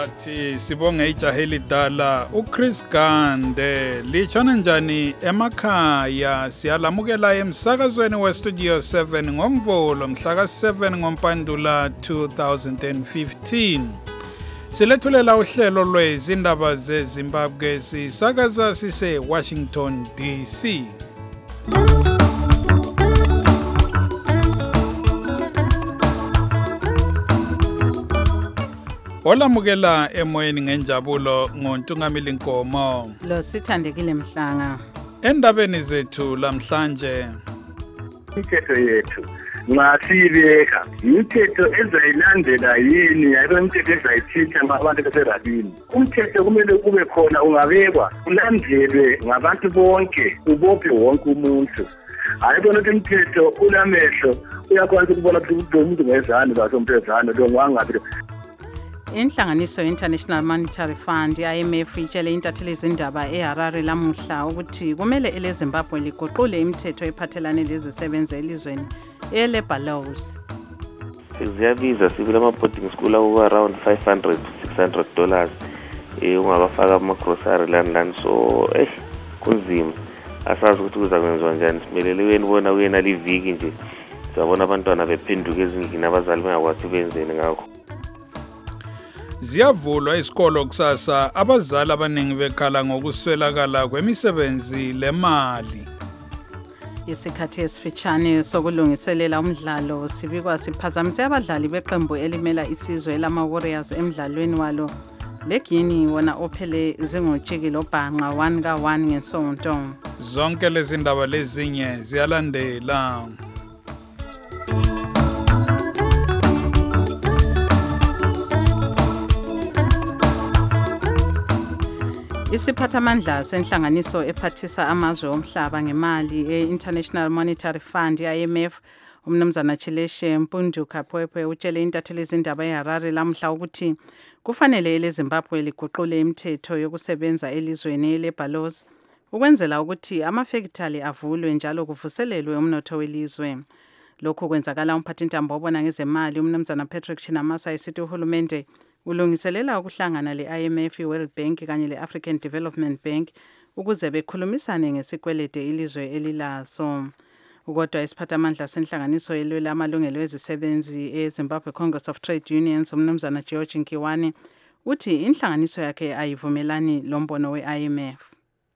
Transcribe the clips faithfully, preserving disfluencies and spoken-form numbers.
Athi sibonge ijaha elidala uChris Gande lichana njani emakhaya siyalamukela emsakazweni weStudio seven ngomvulo mhla seven ngoMpandula two thousand fifteen. Silethulela uhlelo lwezindaba zeZimbabwe sisakaza sise Washington D C. Olamukela emoyeni ngenjabulo ngoNtungamili Nkomo. Lo sithandekile Mhlanga. Endabeni zethu lamhlanje. Imithetho yethu nxa siyibeka imithetho ezayilandela yini yayibe imithetho ezayithinta ngabantu beserabini. Umthetho kumele kube khona ungabekwa ulandelwe ngabantu bonke ubophe wonke umuntu. Hayi bona ukuthi imithetho ulamehlo uyakwazi ukubona ukuthi umuntu ngezani baso umphezana lo ngangabi. Inhlanganiso International Monetary Fund I M F itshele intatheli izindaba eHarare lamuhla ukuthi kumele eleZimbabwe ligoqule imithetho ephathelane lezisebenzi elizweni eleBalos. Siyabiza sibile ama boarding school awu around five hundred to six hundred dollars eh ungabafaka ama grocery land land so eh kunzima asazi ukuthi kuzakwenziwa njani simelele wena bona uyena liviki nje sabona abantwana bephenduka ezingini abazali bengakwazi benzeni ngakho. Ziyavulwa isikolo kusasa abazali abaningi bekhala ngokuswelakala kwemisebenzi lemali. Isikhathi esifitshane sokulungiselela umdlalo sibikwa siphazamise abadlali beqembu elimela isizwe lama Warriors emidlalweni walo leGuinea wona ophele zingojiki lobhanqa one ka one ngesonto. Zonke lezi ndaba lezinye ziyalandela. Isiphathamandla senhlanganiso ephathisa amazwe omhlaba ngemali e-International Monetary Fund I M F umnumzana Chileshe Mpundu Kapwepwe utshele intatheli izindaba eHarare lamhla ukuthi kufanele eleZimbabwe liguqule imithetho yokusebenza elizweni eleBalos ukwenzela ukuthi amafektali avulwe njalo kuvuselelwe umnotho welizwe. Lokhu kwenzakala umphathintambo obona ngezemali umnumzana Patrick Chinamasa esithi uhulumende ulungiselela ukuhlangana le-I M F, World Bank kanye le-African Development Bank ukuze bekhulumisane ngesikwelede ilizwe elilaso. Ukodwa isiphathamandla senhlanganiso elwela amalungelo ezisebenzi eZimbabwe Congress of Trade Unions umnumzana George Nkiwane uthi inhlanganiso yakhe ayivumelani lombono we-I M F.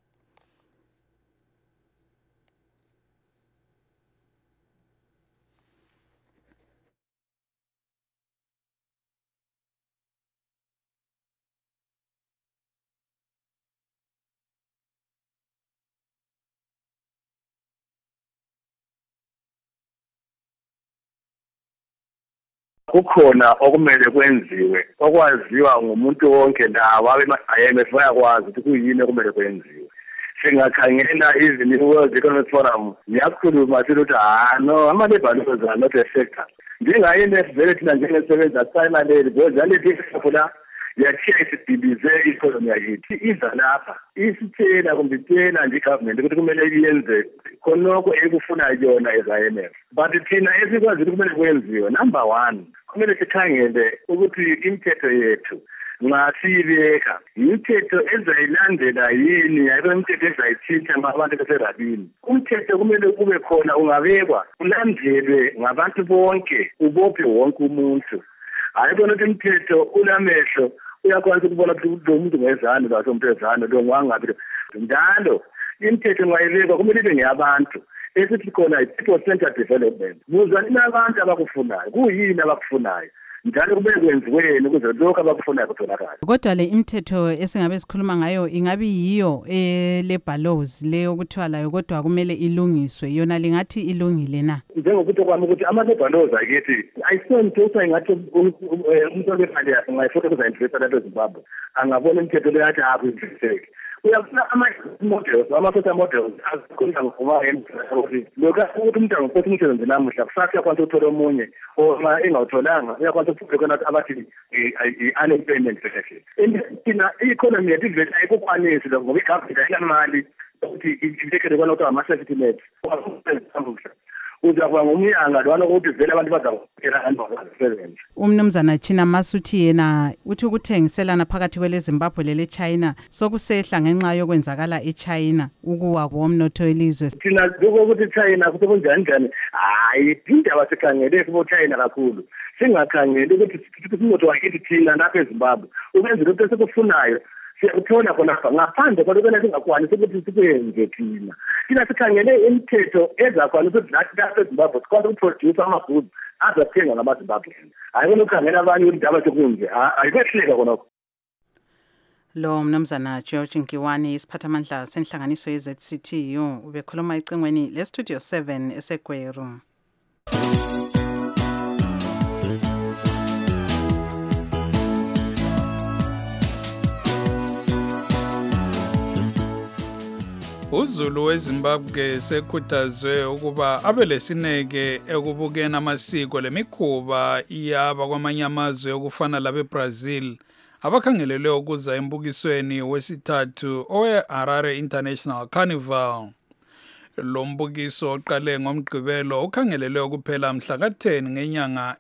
Kukhona okumele kwenziwe okwaziwa ngumuntu wonke ndawo abe-I M F bayakwazi ukuthi kuyini okumele kwenziwe. Singakhangela even i-World Economic Forum yakhuluma ukuthi ha no ama-Balos are not a sector. Njenga-I M F vele thina njengesebenza sisayilaleli because yalethi isapho la yakhiya isidibize i-economy yakithi iza lapha isitshela kumbe itshela nje i-government ukuthi kumele iyenze khonokho ekufunayo yona as-I M F. But thina esikwazi ukuthi kumele kwenziwe number one kumele sikhangele ukuthi imithetho yethu nxa siyibeka imithetho ezayilandela yini yayibe imithetho ezayithinta ngabantu beserabini. Umthetho kumele kube khona ungabekwa ulandelwe ngabantu bonke ubophe wonke umuntu. Hayi bona ukuthi imithetho ulamehlo uyakwazi ukubona ukuthi umuntu ngezani baso umphezana lo ngangabi njalo imithetho ngayibeka kumele ibe ngeyabantu esithi khona i-people centered development. Buzani nabantu abakufunayo kuyini abakufunayo njalo kube kwenziweni ukuze lokho abakufunayo kutholakala. Kodwa le imithetho esingabe sikhuluma ngayo ingabi yiyo eleBalos leyo kuthiwa layo kodwa kumele ilungiswe yona lingathi ilungile na? Njengokuthi kwami ukuthi ama-Balos akithi ayisonto usayengathi umuntu olemali ngayifuna ukuza-investa lapho eZimbabwe angabona imithetho leyo athi akuinvesteki. Uyafuna ama-models ama-social models azikhuluma ngokuthi lokhu ukuthi umuntu angaphosa umsebenzi namuhla kusasa uyakwazi ukuthola omunye uma engawutholanga uyakwazi ukufunda khona abathi i-unemployment benefit. Thina i-economy yethu ivele ayikukwanisi lokho ngoba i-government ayinamali ukuthi ibekele kona kuthiwa ama-safety net. uzakuba ngumnyanga lwana ukuthi vele abantu bazakuphela kanti bazasebenza. Umnumzana China Masuthi yena uthi ukuthengiselana phakathi kwele Zimbabwe lele China sokusehla ngenxa yokwenzakala eChina ukuwa komnotho welizwe. Thina lokho ukuthi China kuthi kunjani njani hayi indaba sikhangele kubo China kakhulu singakhangeli ukuthi umnotho wakithi thina lapha eZimbabwe ukwenza into esikufunayo siyakuthola khona ngaphandle kwalokho singakwanisi ukuthi sikwenze thina thina sikhangele imithetho ezakhona ukuthi lapha eZimbabwe sikwazi ukuproduce ama-goods azathengwa ngamaZimbabweans hayi ukukhangela abanye ukuthi indaba sekunje ayikwehleka khona. Lo mnumzana George Nkiwani isiphathamandla senhlanganiso ye-Z C T U ubekhuluma ecingweni le-Studio seven eseGweru. uZulu weZimbabwe sekhuthazwe ukuba abe lesineke ekubukeni amasiko lemikhuba iyaba kwamanye amazwe okufana labeBrazil abakhangelelwe ukuza embukisweni wesithathu owe-Harare International Carnival. Lo mbukiso oqale ngomgqibelo ukhangelelwe ukuphela mhla ka-ten ngenyanga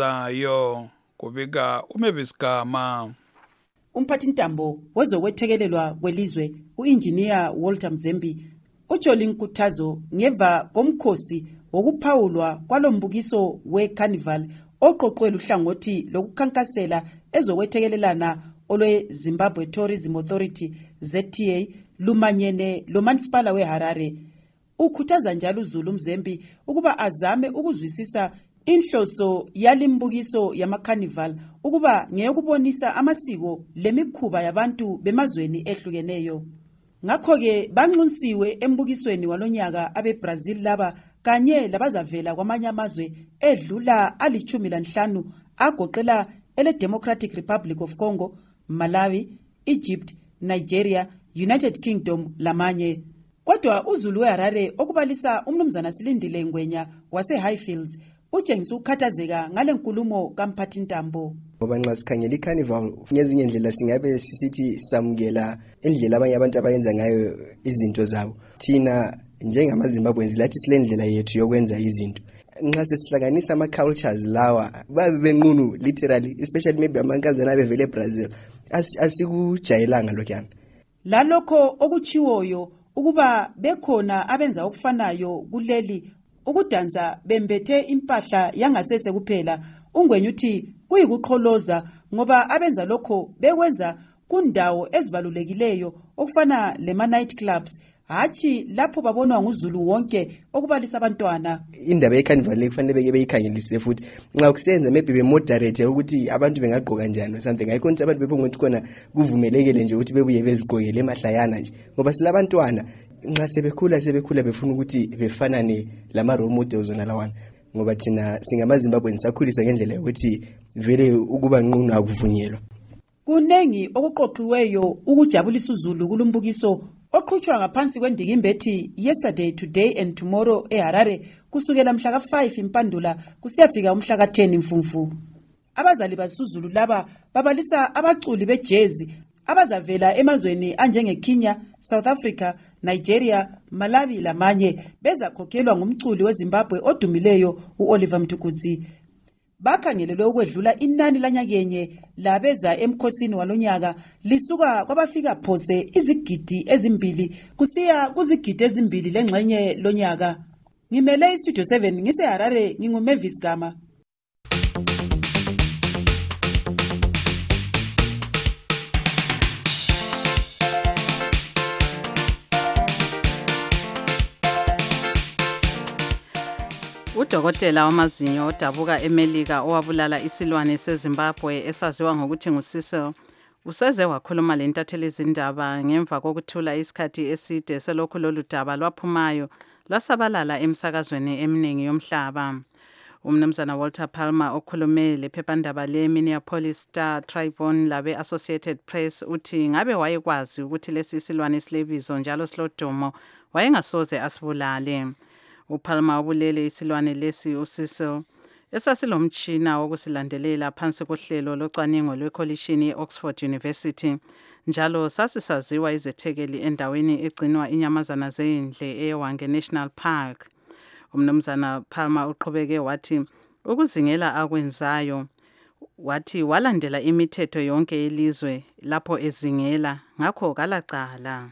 ezayo. Kubika uMavis Gama. Umphathintambo wezokwethekelelwa kwelizwe uinjiniya Walter Mzembi utsholi inkuthazo ngeva komkhosi wokuphawulwa kwalombukiso we-Carnival oqoqwela uhlangothi lokukhankasela ezokwethekelelana olwe Zimbabwe Tourism Authority Z T A lumanyene lo masipala weHarare. Ukhuthaza njalo uZulu Mzembi ukuba azame ukuzwisisa inhloso yalimbukiso yama-Carnival ukuba ngeyokubonisa amasiko lemikhuba yabantu bemazweni ehlukeneyo. Ngakho-ke banxusiwe embukisweni walonyaka abeBrazil laba kanye labazavela kwamanye amazwe edlula alichumi lanhlanu agoqela ele Democratic Republic of Congo, Malawi, Egypt, Nigeria, United Kingdom lamanye. Kodwa uZulu weHarare okubalisa umnumzana Silindile Ngwenya wase Highfields utshengisa ukukhathazeka ngale nkulumo kamphathintambo. Ngoba nxa sikhangela iCarnival ngezinye indlela singabe sisithi samukela indlela abanye abantu abayenza ngayo izinto zabo. Thina njengamaZimbabweans lathi silendlela yethu yokwenza izinto. Nxa sesihlanganisa ama-cultures lawa babe benqunu literally especially maybe amankazana abevele eBrazil asikujayelanga lokhana. Lalokho okuchiwoyo ukuba bekhona abenza okufanayo kuleli ukudansa bembethe impahla yangasese kuphela. Ungwenya uthi kuyikuqholoza ngoba abenza lokho bekwenza kundawo ezibalulekileyo okufana lema night clubs hachi lapho babonwa nguZulu wonke okubalisa abantwana. Indaba yeCarnival kufanele beke beyikhangelise futhi nxa kusenza maybe be moderate ukuthi abantu bengagqoka kanjani something ayikonke abantu bebonga ukuthi khona kuvumelekele nje ukuthi bebuye bezigqokele emahlayana nje ngoba silabantwana nxa sebekhula sebekhula befuna ukuthi befanane lama role models onalawana ngoba thina singamaZimbabwe sakhulisa ngendlela ukuthi vele ukuba nqunu akuvunyelwa. Kunengi okuqoqiweyo ukujabulisa uZulu kulumbukiso oqhutshwa ngaphansi kwendikimbethi yesterday, today and tomorrow eHarare kusukela mhla ka five impandula kusiyafika umhla ka ten imfumfu. Abazali basuzulu laba babalisa abaculi bejazz abazavela emazweni anjenge Kenya, South Africa, Nigeria, Malawi lamanye bezakhokhelwa ngumculi weZimbabwe odumileyo uOliver Mtukudzi. Bakhangelelwe ukwedlula inani lanyakenye labeza emkhosini walonyaka lisuka kwabafika phose izigidi ezimbili kusiya kuzigidi ezimbili lengxenye lonyaka. Ngimele iStudio seven ngiseHarare nginguMavis Gama. Udokotela wamazinyo odabuka eMelika owabulala isilwane seZimbabwe esaziwa ngokuthi nguCecil useze wakhuluma lentatheli izindaba ngemva kokuthula isikhathi eside selokhu lolu daba lwaphumayo lwasabalala emsakazweni eminingi yomhlaba. Umnumzana Walter Palmer okhulume lephephandaba le-Minneapolis Star Tribune labe Associated Press uthi ngabe wayekwazi ukuthi lesi silwane silebizo njalo silodumo wayengasoze asibulale. uPalmer ubulele isilwane lesi uCecil esasilomtshina wokusilandelela phansi kohlelo locwaningo lwekolishini ye-Oxford University njalo sasisaziwa izethekeli endaweni egcinwa inyamazana zendle eWange National Park. Umnumzana Palmer uqhubeke wathi ukuzingela akwenzayo wathi walandela imithetho yonke yelizwe lapho ezingela ngakho kalacala.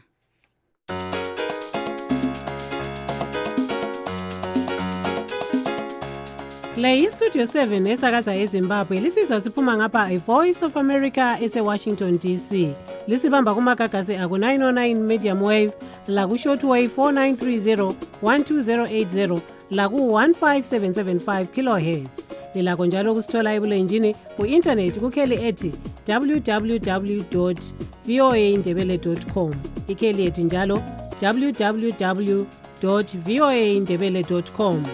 Le iStudio seven esakaza eZimbabwe lisizwa siphuma ngapha iVoice of America ese-Washington D C. Lisibamba kumagagasi aku nine oh nine medium wave, laku shortwave four nine three zero, one two zero eight zero, laku one five seven seven five kilohertz. Lilakho njalo kusithola ebulenjini ku-internet kukheli ethi w w w dot v o a indebele dot com. Ikheli ethi njalo w w w dot v o a indebele dot com.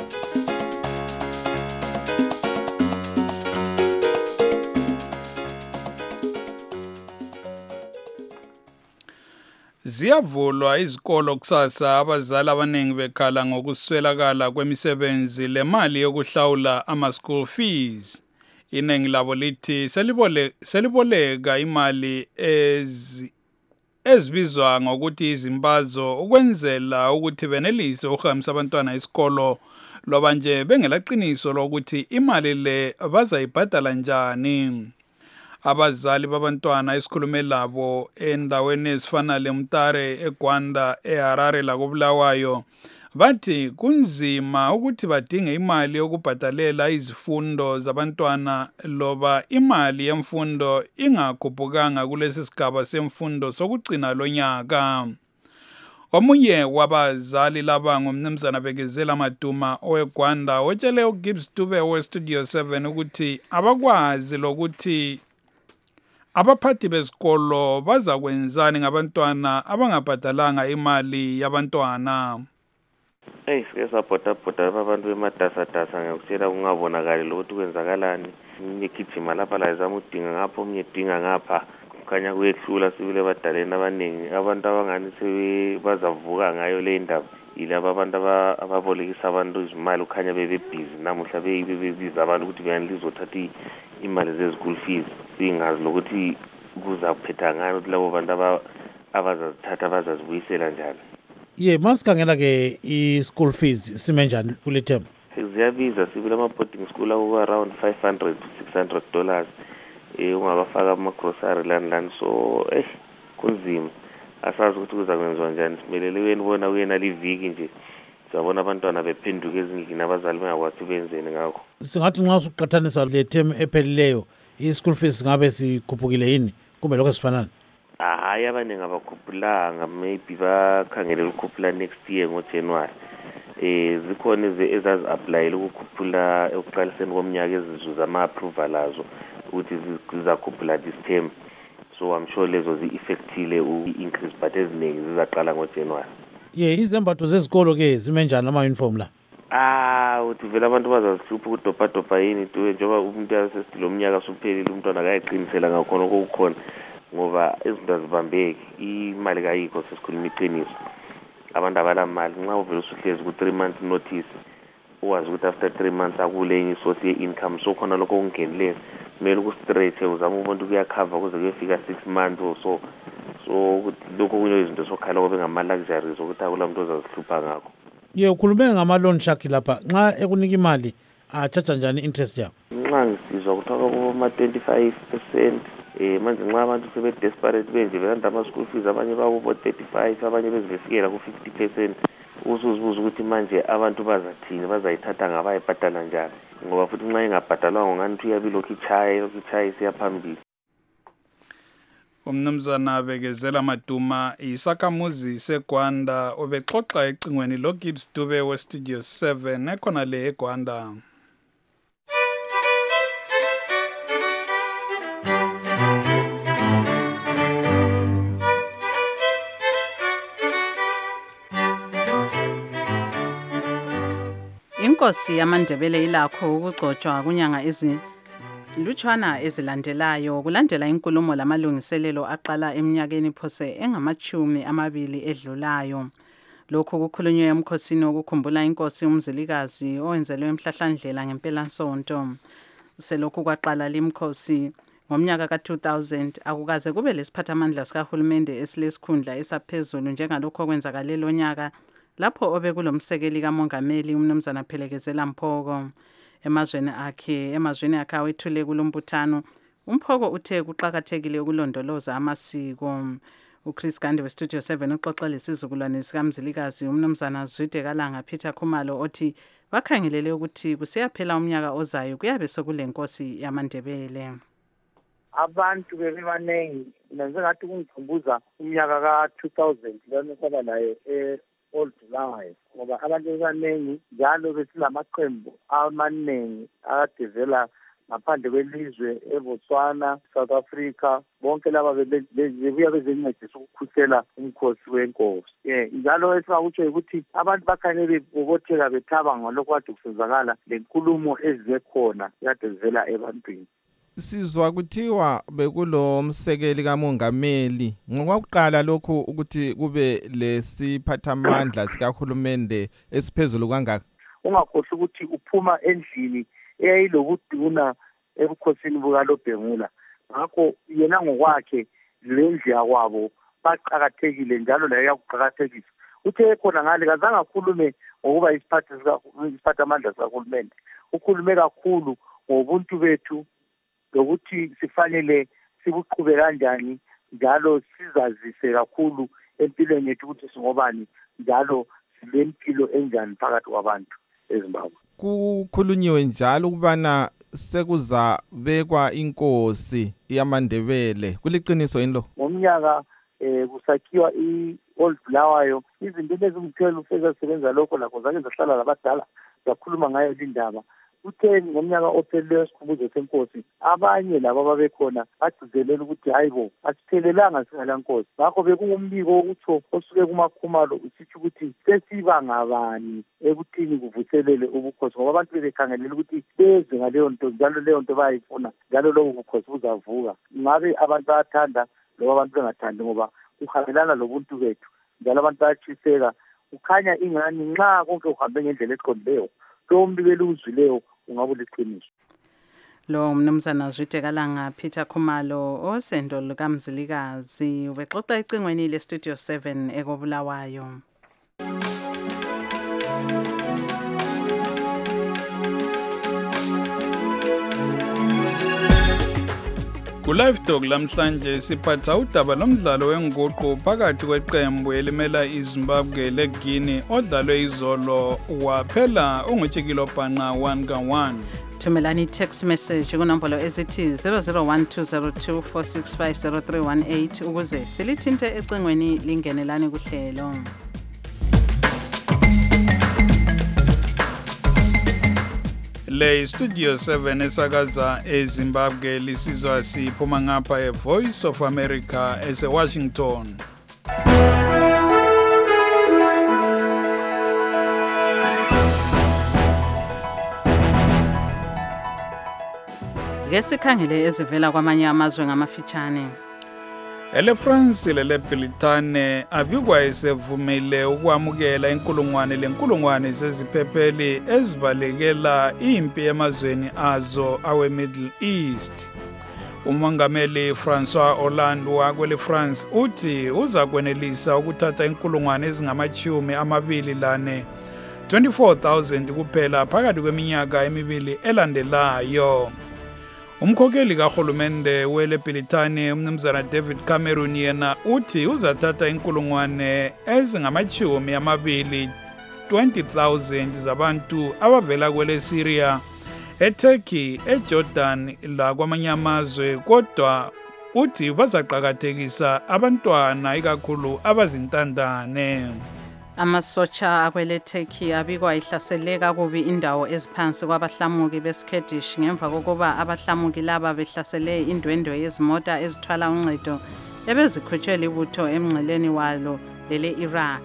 Ziyavulwa izikolo kusasa, abazali abaningi bekhala ngokuswelakala kwemisebenzi lemali yokuhlawula ama school fees. Inengi labo lithi selibole seliboleka imali ezi ezibizwa ngokuthi izimbazo ukwenzela ukuthi benelise ukuhambisa abantwana esikolo loba nje bengelaqiniso lokuthi imali le bazayibhadala njani. Abazali babantwana esikhulume labo endaweni ezifana leMtare, eGwanda, eHarare lakobulawayo bathi kunzima ukuthi badinge imali yokubhadalela izifundo zabantwana loba imali yemfundo ingakhuphukanga kulesi sigaba semfundo sokugcina lonyaka. Omunye wabazali laba ngumnumzana Bekezela Maduma oweGwanda otshele uGibbs Dube weStudio seven ukuthi abakwazi lokuthi abaphathi besikolo bazakwenzani ngabantwana abangabhadalanga imali yabantwana. Hey, sike sapota pota abantu bematasa tasa ngiyakutshela kungabonakali ukuthi kwenzakalani. Ngigijima lapha la izama udinga ngapha umnye dinga ngapha. Kukhanya kuyehlula sibile badaleni abaningi. Abantu abangani sebe bazavuka ngayo le ndaba. Yilabo abantu ababolekisa abantu izimali ukhanya bebe busy namuhla bebiza abantu ukuthi beyanilizothatha imali ze-school fees. Singazi lokuthi kuzaphetha ngani ukuthi labo bantu abazazithatha abazazibuyisela njani. Ye masikhangela ke i-school fees sime njani kule term? Ziyabiza sibile ama-boarding school awu around five hundred to six hundred dollars. Eh ungabafaka ama-grocery lani lani so eh kunzima. Asazi ukuthi kuzakwenziwa njani. Simelele uyena uyena liviki nje. Siyabona abantwana bephenduka ezindlini abazali bengakwazi benzeni ngakho. Singathi nxa usuqathanisa le term ephelileyo i-school fees ngabe sikhuphukile yini kumbe lokho sifanana? Hayi abaningi abakhuphulanga, maybe bakhangelela ukukhuphula next year ngoJanuary. Eh zikhona ezazi-applyela ukukhuphula ekuqaliseni komnyaka ezizuza ama-approval azo ukuthi zizakhuphula this term. So I'm sure lezo zi-effectile i-increase but eziningi zizaqala ngoJanuary. Ye izembatho zezikolo ke zime njani ama-uniform la? Ah uthi vele abantu bazazihlupha ukudobhadobha yini tuwe njengoba umuntu yasesitilo umnyaka suphelile umntwana akayiqinisela ngakhona okukhona ngoba izinto azibambeki imali kayikho sesikhuluma iqiniso. Abantu abalamali nxa uvele usuhlezi ku three months notice uwazi ukuthi after three months akule enye source ye-income so khona lokho okungenileyo kumele uku-stretch uzama umuntu kuyakhava kuze kuyefika six months or so. So lokho kunye izinto sokhala kobe ngama-luxuries ukuthi akula muntu ozazihlupha ngakho. Ye ukhulume ngama-loan shark lapha nxa ekunika imali atshaja njani interest yakho? Nxa ngisizwa kuthiwa kuma-twenty-five percent. Eh manje nxa abantu sebe-desperate benje belanda ama-school fees abanye bakubo-thirty-five abanye bezivesikela ku-fifty percent. Usuzibuza ukuthi manje abantu bazathini bazayithatha ngabayibhadala njani ngoba futhi nxa ingabhadalwanga ngani ukuthi uyabilokhu ichaya ilokhu ichaya isiyaphambili. Umnumzana Bekezela Maduma isakhamuzi seGwanda obexoxa ecingweni loGibbs Dube weStudio seven ekhona le eGwanda. Inkosi yamaNdebele ilakho ukugcotshwa kunyanga ezilutshwana ezilandelayo kulandela inkulumo lamalungiselelo aqala eminyakeni phose engamachumi amabili edlulayo. Lokhu kukhulunywe emkhosini wokukhumbula inkosi umzilikazi owenzelwe emhlahlandlela ngempelasonto. Selokhu kwaqala limkhosi ngomnyaka ka two thousand akukaze kube lesiphathamandla sikahulumende esilesikhundla esaphezulu njengalokho okwenzakale lo nyaka lapho obekulomsekeli kamongameli umnumzana Phelekezela Mphoko. Emazweni akhe emazweni akhe awethule kulombuthano, uMphoko uthe kuqakathekile ukulondoloza amasiko. uChris Gande weStudio seven uxoxa lesizukulwane sikaMzilikazi umnumzana Zwide Kalanga Peter Khumalo othi bakhangelele ukuthi kusiyaphela umnyaka ozayo kuyabe sekulenkosi yamaNdebele. Abantu bebebanengi nenzengathi kungikhumbuza umnyaka ka two thousand lana saba naye e Old July ngoba abantu bebanengi njalo besilamaqembu amanengi akadevela ngaphandle kwelizwe eBotswana, South Africa, bonke laba bebuya bezencedisa ukukhusela umkhosi wenkosi. Eh njalo esingakutsho ukuthi abantu bakhanele bobotheka bethaba ngalokho kade kusenzakala lenkulumo ezize khona kade zivela ebantwini. Sizwa kuthiwa bekulo msekeli kamongameli ngokwakuqala lokho ukuthi kube lesiphathamandla sikahulumende esiphezulu kangaka. Ungakhohle ukuthi uphuma endlini eyayilokuduna ebukhosini bukaLobhengula. Ngakho yena ngokwakhe lendlu yakwabo baqhakathekile njalo laye yakuqhakathekisa. Uthe khona ngale kazange akhulume ngokuba isiphathi siphathamandla sikahulumende. Ukhulume kakhulu ngobuntu bethu lokuthi sifanele sibuqhube kanjani njalo sizazise kakhulu empilweni yethu ukuthi singobani njalo silempilo enjani phakathi kwabantu eZimbabwe. Kukhulunyiwe njalo ukubana sekuza bekwa inkosi yamaNdebele kuliqiniso yini lo? Ngomnyaka eh kusakhiwa iOld Bulawayo izinto ezimthelo sezasebenza lokho lakho zake zahlala labadala yakhuluma ngayo indaba. Uthe ngomnyaka ophelileyo sikhumbuzo senkosi abanye labo babekhona bagcizelela ukuthi hayibo asiphelelanga singalankosi. Ngakho bekumbiko ukuthi osuke kumakhumalo usithi ukuthi sesiba ngabani ekuthini kuvuselele ubukhosi ngoba abantu bebekhangelela ukuthi beze ngaleyo nto njalo leyo nto bayifuna njalo lobo bukhosi buzavuka. Ngabe abantu bayathanda loba abantu bengathandi ngoba kuhambelana lobuntu bethu njalo abantu bayachiseka. Ukhanya ingani nxa konke uhambe ngendlela eqondileyo lo mbikelo uzwileyo ungabe liqiniso. Lo mnumzana Zwide Kalanga Peter Khumalo osendo lukaMzilikazi ubexoxa icingweni leStudio seven ekobulawayo. Ku-Live Talk lamhlanje siphatha udaba lomdlalo wenguqu phakathi kweqembu elimela iZimbabwe leGuinea odlalwe izolo waphela ungutshikilo bhanqa one ka one. Thumelani text message kunombolo ezithi zero zero one two zero two four six five zero three one eight ukuze silithinte ecingweni lingenelani kuhlelo. Le Studio seven esakaza eZimbabwe lisizwa siphuma ngapha eVoice of America eseWashington. Ke sikhangele ezivela kwamanye amazwe ngamafitshane. Ele France lele Britane abikwa esevumile ukwamukela inkulungwane lenkulungwane zeziphepheli ezibalekela impi emazweni azo awe Middle East. Umongameli François Hollande wakwele France uthi uza kwenelisa ukuthatha inkulungwane ezingamachumi amabili lane twenty-four thousand kuphela phakathi kweminyaka emibili elandelayo. Umkhokheli kahulumende wele Britane umnumzana David Cameron yena uthi uzathatha inkulungwane ezingamachumi amabili twenty thousand zabantu abavela kwele Syria, eTurkey, eJordan la kwamanye amazwe kodwa uthi bazaqhakathekisa abantwana ikakhulu abazintandane. Amasotsha akwele Turkey abikwa ihlaseleka kubi indawo eziphansi kwabahlamuki beSkurdish ngemva kokuba abahlamuki laba behlasele indwendwe yezimota ezithwala uncedo ebezikhutshwe libutho emngceleni walo lele Iraq.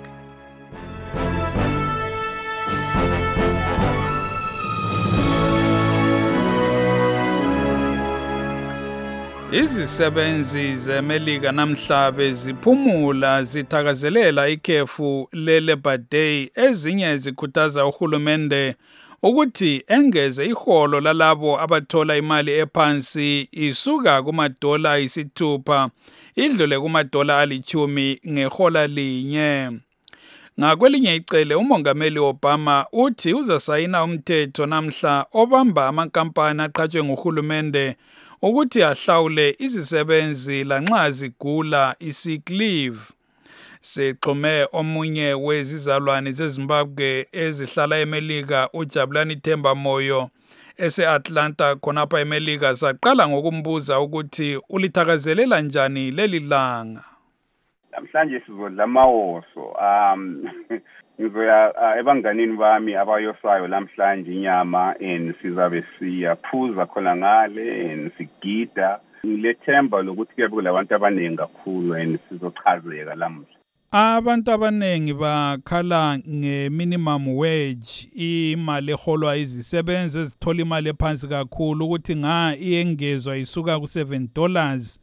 Izisebenzi zeMelika namhlanje ziphumula zithakazelela ikhefu le-Labor Day ezinye zikhuthaza uhulumende ukuthi engeze iholo lalabo abathola imali ephansi isuka kumadola ayisithupha idlule kumadola alichumi ngehola linye. Ngakwelinye icele umongameli Obama uthi uzasayina umthetho namhla obamba amankampani aqhatshwe nguhulumende ukuthi ahlawule izisebenzi lanxa zigula i-sick leave. Sexhume omunye wezizalwane zeZimbabwe ezihlala eMelika uJabulani Themba Moyo ese-Atlanta khonapha eMelika saqala ngokumbuza ukuthi ulithakazelela njani leli langa. Namhlanje sizodla amawoso um ngizoya ebanganini bami abayosayo namhlanje inyama and sizabe siyaphuza khona ngale and sigida. Ngilethemba lokuthi kuyabe kulabantu abaningi kakhulu and sizochazeka lamuhla. Abantu abanengi bakhala nge-minimum wage, imali eholwa izisebenzi ezithola imali ephansi kakhulu ukuthi nga iyengezwa isuka ku-seven dollars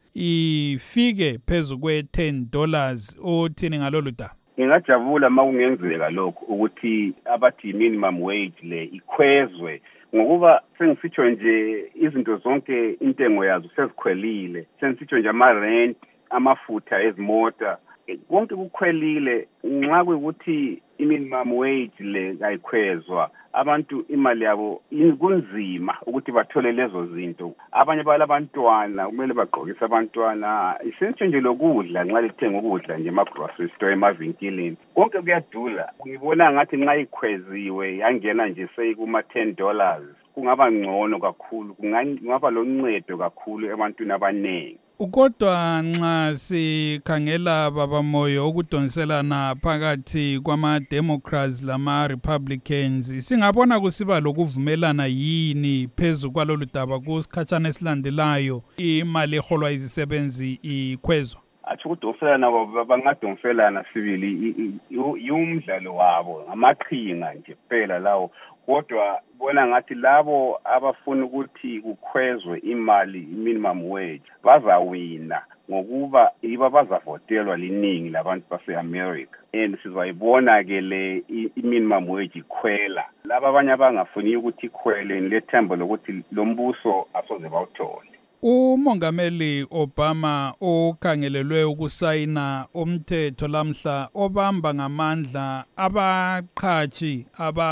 ifike phezu kwe-ten dollars. Uthini ngalolu daba? Ngingajabula uma kungenzeka lokho ukuthi abathi minimum wage le ikhwezwe ngokuba sengisitsho nje izinto zonke intengo yazo sezikhwelile. Sengisitsho nje ama-rent, amafutha ezimota konke kukhwelile. Nxa kuyukuthi i-minimum wage le ayikhwezwa abantu imali yabo kunzima ukuthi bathole lezo zinto. Abanye balabantwana kumele bagqokise abantwana isentsho nje lokudla nxa lithenga ukudla nje ema-grocery store emavinkilini konke kuyadula. Ngibona ngathi nxa ikhweziwe yangena nje seyikuma-ten dollars kungaba ngcono kakhulu, kungaba loncedo kakhulu ebantwini abaningi. Ukodwa nxa sikhangela baba Moyo ukudonselana phakathi kwama-Democrats lama-Republicans singabona kusiba lokuvumelana yini phezu kwalolu daba kusikhatshana esilandelayo imali eholwa izisebenzi ikhwezwa? Athi ukudonselana bangadonselana sibili umdlalo wabo ngamaqhinga nje kuphela lawo. Kodwa bona ngathi labo abafuna ukuthi kukhwezwe imali minimum wage bazawina ngokuba iba bazavotelwa liningi labantu base-America and sizayibona ke le minimum wage ikhwela. Laba abanye abangafuni ukuthi ikhwele nilethemba lokuthi lo mbuso asoze bawuthole. Umongameli Obama okhangelelwe ukusayina umthetho lamhla obamba ngamandla abaqhashi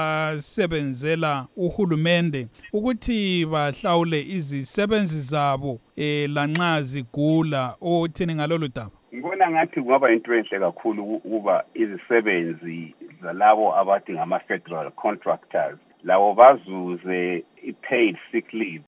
abasebenzela uhulumende ukuthi bahlawule izisebenzi zabo eh lanxa zigula. Othini ngalolu daba? Ngibona ngathi kungaba into enhle kakhulu ukuba izisebenzi zalabo abathi ngama-federal contractors labo bazuze i-paid sick leave.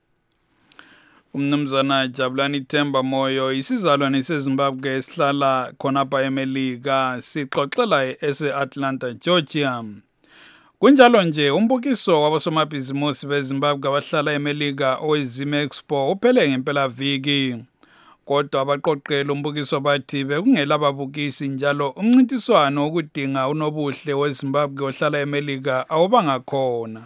Umnumzana Jabulani Themba Moyo isizalwane seZimbabwe esihlala khonapha eMelika sixoxela ese-Atlanta, Georgia. Kunjalo nje umbukiso wabosomabhizimusi beZimbabwe abahlala eMelika oweZim Expo uphele ngempela viki. Kodwa abaqoqela umbukiso bathi bekungela ababukisi njalo umncintiswano wokudinga unobuhle weZimbabwe ohlala eMelika awubanga khona.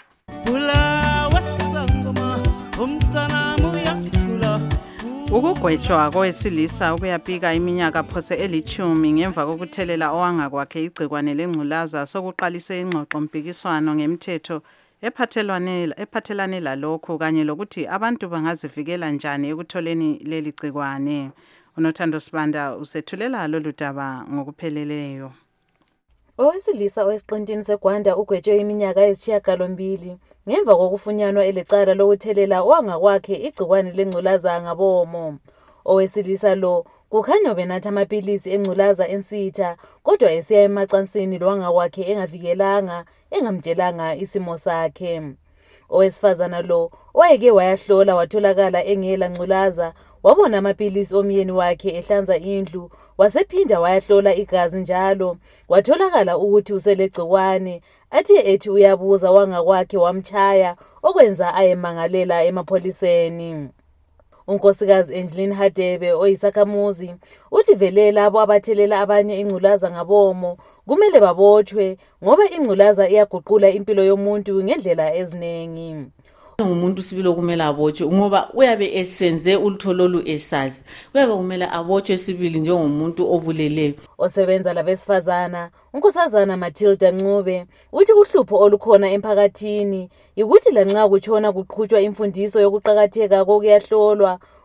Ukugwetshwa kowesilisa ubuyapika iminyaka phose elithumi ngemva kokuthelela owanga kwakhe igcikwane lengculaza sokuqalise ingxoxo mpikiswano ngemthetho ephathelane ephathelane lalokho kanye lokuthi abantu bangazivikela njani ekutholeni leli gcikwane. Unothando Sibanda usethulela lolu daba ngokupheleleyo. Owesilisa owesiqintini seGwanda ugwetshwe iminyaka ezisishiyagalombili ngemva kokufunyanwa elecala lokuthelela owanga kwakhe igcikwane lengculaza ngabomo. Owesilisa lo kukhanya benatha amapilisi engculaza ensitha kodwa esiya emacansini lowanga kwakhe engavikelanga engamtshelanga isimo sakhe. Owesifazana lo wayeke wayahlola watholakala engela ngculaza wabona amapilisi omyeni wakhe ehlanza indlu wasephinda wayahlola igazi njalo watholakala ukuthi uselegcikwane athi ethi uyabuza wanga kwakhe wamchaya okwenza ayemangalela emapholiseni. Unkosikazi Angeline Hadebe oyisakhamuzi uthi vele labo abathelela abanye ingculaza ngabomo kumele babotshwe ngoba ingculaza iyaguqula impilo yomuntu ngendlela ezinengi. Umuntu sibilo kumele abotshwe ngoba uyabe esenze ulutho lolu esazi uyabe kumele abotshwe sibili njengomuntu obuleleyo. Osebenza labesifazana unkosazana Matilda Ncube uthi uhlupho olukhona emphakathini ukuthi lanxa kutshona kuqhutshwa imfundiso yokuqhakatheka kokuyahlolwa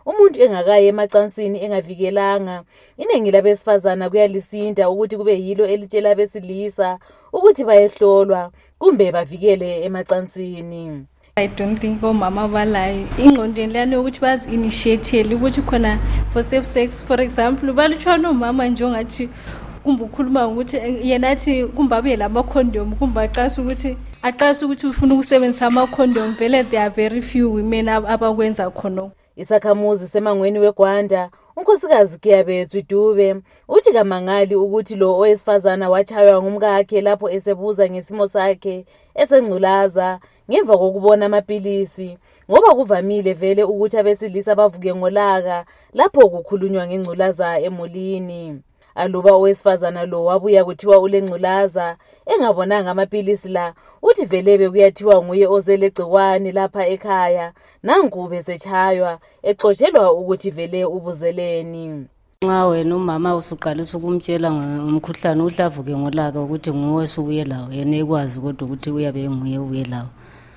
umuntu engakayi emacansini engavikelanga. Iningi labesifazana kuyalisinda ukuthi kube yilo elitshela abesilisa ukuthi bayehlolwa kumbe bavikele emacansini. I don't think omama balayo ingqondweni lana ukuthi bazi initiate ukuthi khona for safe sex. For example, balutshwana omama njengathi kumbe ukhuluma ukuthi yena athi kumbe abe lama condom kumbe aqasa ukuthi aqasa ukuthi ufuna ukusebenzisa ama condom vele there are very few women abakwenza khona. Isakhamuzi semangweni weGwanda unkosikazi Kiyabetswe Dube uthi kamangali ukuthi lo owesifazana wachaywa ngumkakhe lapho esebuza ngesimo sakhe esengculaza ngemva kokubona amapilisi ngoba kuvamile vele ukuthi abesilisa bavuke ngolaka lapho kukhulunywa ngengculaza emulini. Aluba owesifazana lo wabuya kuthiwa ulengculaza engabonanga amapilisi la uthi velebe kuyathiwa nguye ozele gciwane lapha ekhaya nangube sechaywa exotshelwa ukuthi vele ubuzeleni. Nxa wena umama usuqalisa ukumtshela ngomkhuhlane uhlavuke ngolaka ukuthi nguwe subuye lawo yena ekwazi kodwa ukuthi uyabe nguye ubuye lawo.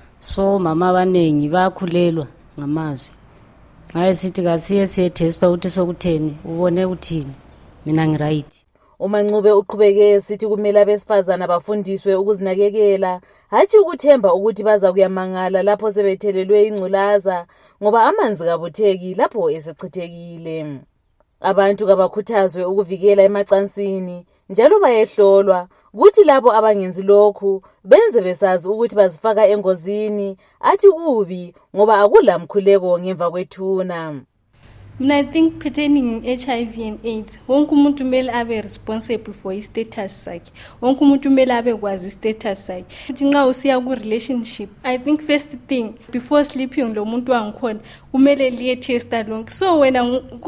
So mama abanengi bakhulelwa ngamazwi. Ngaye sithi kasiye siye testa ukuthi sokutheni ubone uthini. Mina ngiright. uMancube uqhubeke sithi kumele abesifazana bafundiswe ukuzinakekela hathi ukuthemba ukuthi baza kuyamangala lapho sebethelelwe ingculaza ngoba amanzi kabutheki lapho esechithekile. Abantu kabakhuthazwe ukuvikela emacansini njalo bayehlolwa ukuthi labo abangenzi lokhu benze besazi ukuthi bazifaka engozini athi kubi ngoba akulamkhuleko ngemva kwethuna. I think pertaining H I V and AIDS, wonke umuntu kumele abe responsible for his status sakhe. Wonke umuntu kumele abe kwazi status sakhe. Uthi nxa usiya ku relationship, I think first thing before sleeping lo muntu wangikhona kumele liye testa lonke. So wena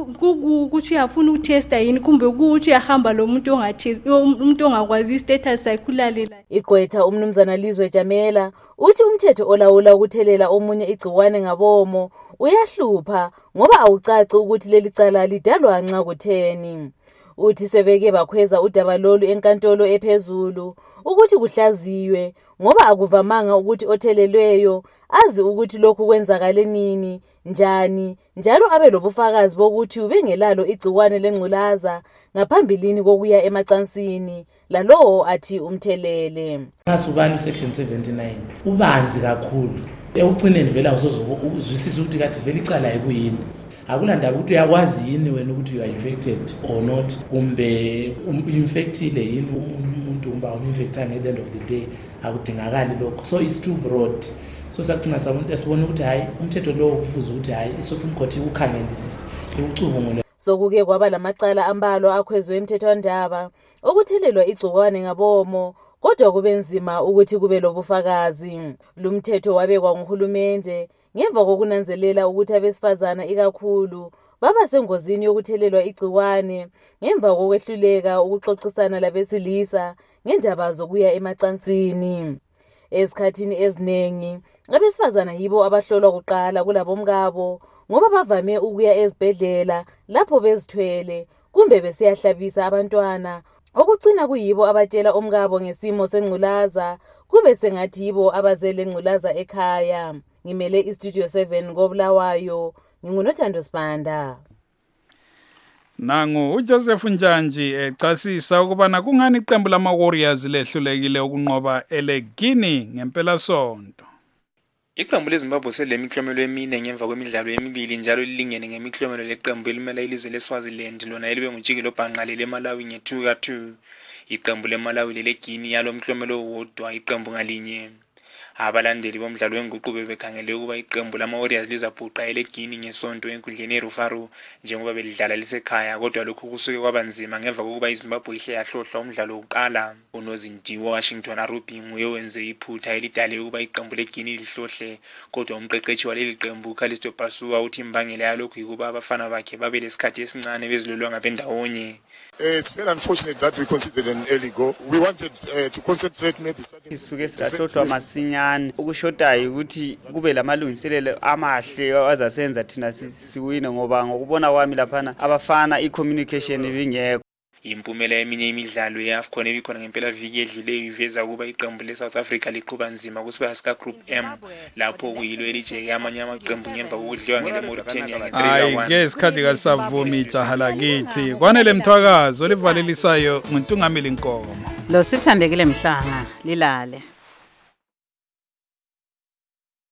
ukuthi uyafuna ukutesta yini kumbe ukuthi uyahamba lo muntu ongathesti umuntu ongakwazi status sakhe ulalela. Igqwetha umnumzana Lizwe Jamela uthi umthetho olawula ukuthelela omunye igciwane ngabomo uyahlupha ngoba awucaci ukuthi leli cala lidalwa nxa kutheni. Uthi sebeke bakhweza udaba lolu enkantolo ephezulu ukuthi kuhlaziywe ngoba akuvamanga ukuthi othelelweyo azi ukuthi lokhu kwenzakale nini njani njalo abe lobufakazi bokuthi ubengelalo igciwane lengculaza ngaphambilini kokuya emacansini lalowo athi umthelele. Nasubani section seventy-nine ubanzi kakhulu ewugcineni vela uzozwisisa ukuthi kathi vele icala ekuyini. Akulandaba ukuthi uyakwazi yini wena ukuthi you are infected or not kumbe infectile yini umuntu umba uminfectane at the end of the day akudingakali lokho. So it's too broad. So sakugcina sabona esibona ukuthi hayi umthetho lo kufuza ukuthi hayi iSupreme Court ukhangelisise ucubo ngolo. Sokuke kwaba lamacala ambalo akhwezwe emthethwandaba okuthelelwa igcikwane ngabomo kodwa kubenzima ukuthi kube lobufakazi. Lumthetho wabekwa nguhulumende ngemva kokunanzelela ukuthi abesifazana ikakhulu baba sengozini yokuthelelwa igciwane ngemva kokwehluleka ukuxoxisana labesilisa ngendaba zokuya emacansini. Esikhathini ezinengi abesifazana yibo abahlolwa kuqala kulabo mkabo ngoba bavame ukuya ezibhedlela lapho bezithwele kumbe besiyahlabisa abantwana okucina kuyibo abatshela omkabo ngesimo sengculaza kube sengathi yibo abazele ngculaza ekhaya. Ngimele iStudio seven koBulawayo ngingunothando Sibanda. Nangu uJoseph Njanji echasisa ukubana kungani iqembu lama Warriors lehlulekile ukunqoba eLegini ngempela sonto. Iqembu leZimbabwe selemiklomelo emine ngemva kwemidlalo emibili njalo lilingene ngemiklomelo leqembu elimela ilizwe leSwaziland lona elibe ngujikelo bhanqalele eMalawi nge-two ka two. Iqembu leMalawi leLegini yalo mklomelo wodwa iqembu ngalinye. Abalandeli bomdlalo wenguqu bebekhangele ukuba iqembu lama Warriors lizabhuqa eLegini ngesonto enkundleni eRufaru njengoba belidlala lisekhaya kodwa lokhu kusuke kwabanzima ngemva kokuba iZimbabwe ihle yahlohla umdlalo wokuqala. Unozindiwo Washington Arubi nguye wenze iphutha elidale ukuba iqembu leGini lihlohle kodwa umqeqeshi waleli qembu Callisto Pasua uthi imbangela yalokhu yikuba abafana bakhe babe lesikhathi esincane bezilolonga bendawonye. It's very unfortunate that we considered an early goal. We wanted uh, to concentrate maybe starting isuke sihlohlwa masinyane ukushodayo ukuthi kube lamalungiselelo amahle azasenza thina siwine ngoba ngokubona kwami laphana abafana icommunication ibingekho. impumela yeminye imidlalo ye-AFCON ebikhona ngempelaviki edluleyo iveza ukuba iqembu le-South Africa liqhuba nzima kusibaya sika-Group M lapho kuyilo elijeke amanye amaqembu ngemva kokudliwa ngele-Mauritania nge-three hayi ke isikhathi kasavumi ijaha lakithi kwanele mthwakazi olivalelisayo nguntungameli Nkomo lo sithandekile Mhlanga lilale